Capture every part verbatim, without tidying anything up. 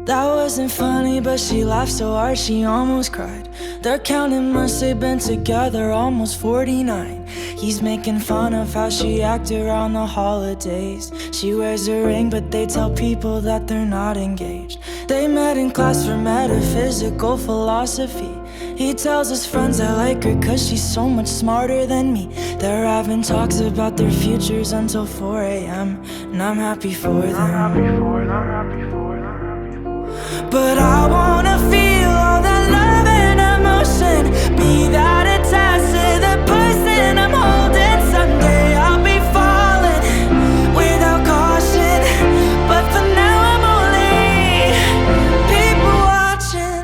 That wasn't funny, but she laughed so hard she almost cried. They're counting months they've been together, almost forty-nine. He's making fun of how she acted around the holidays. She wears a ring, but they tell people that they're not engaged. They met in class for metaphysical philosophy. He tells his friends I like her cause she's so much smarter than me. They're having talks about their futures until four a m And I'm happy for them. I'm happy for it, I'm happy for it, I'm happy for it. But I wanna feel all that love and emotion, be that attached to the person I'm holding. Someday I'll be falling without caution, but for now I'm only people watching.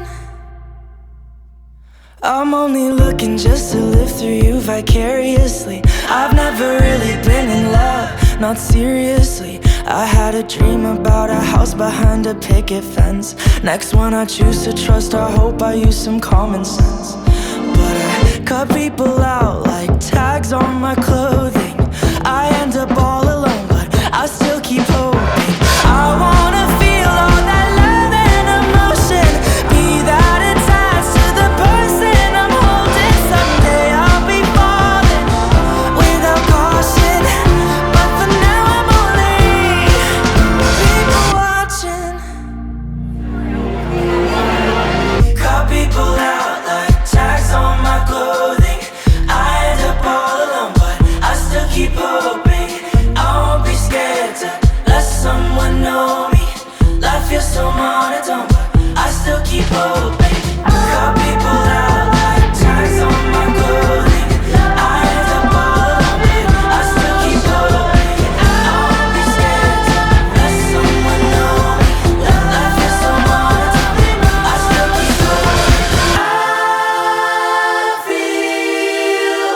I'm only looking just to live through you vicariously. I've never really been in love, not seriously. I had a dream about a house behind a picket fence. Next one I choose to trust, I hope I use some common sense. But I cut people out like tags on my clothing. I end up all alone, but I still keep hoping. I wanna feel all that love and emotion, be that attached to the person I'm holding. Someday I'll be falling without caution, but for now I'm only people watching. Cut people out like tags on my clothing. I end up all alone, but I still keep hoping. I won't be scared to let someone know me. Life feels so monotone, but I still keep hoping. Cut people out like tags on my clothing. I end up all alone, but I still keep hoping. I won't be scared to let someone know me. Life feels so monotone, but I still keep hoping. I feel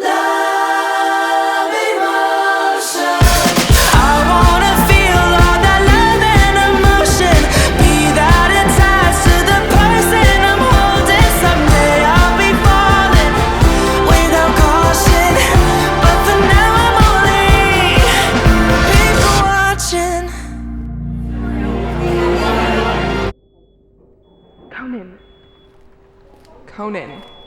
love emotion. I wanna feel all that love and emotion, be that attached to the person I'm holding. Someday I'll be falling without caution, but for now I'm only people watching. Conan. Conan.